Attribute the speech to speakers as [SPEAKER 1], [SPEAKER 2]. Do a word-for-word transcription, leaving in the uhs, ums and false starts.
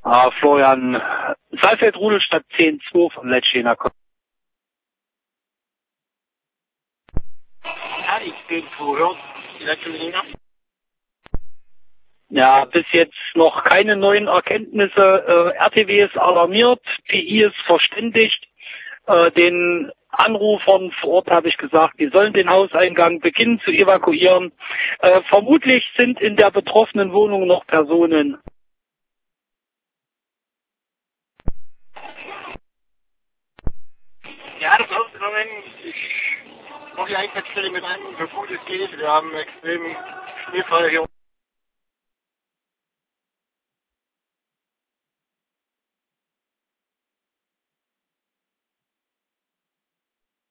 [SPEAKER 1] Ah, Florian, Saalfeld-Rudelstadt zehn zwei von Letschiner.
[SPEAKER 2] Ja, ich bin zuhört. Die letzte Linie.
[SPEAKER 1] Ja, bis jetzt noch keine neuen Erkenntnisse. Äh, R T W ist alarmiert, P I ist verständigt. Äh, den Anrufern vor Ort habe ich gesagt, die sollen den Hauseingang beginnen zu evakuieren. Äh, vermutlich sind in der betroffenen Wohnung noch Personen.
[SPEAKER 2] Ja, das ist ausgenommen. Ich mache die Einsatzstelle mit an, so gut es geht. Wir haben extrem Schneefall hier.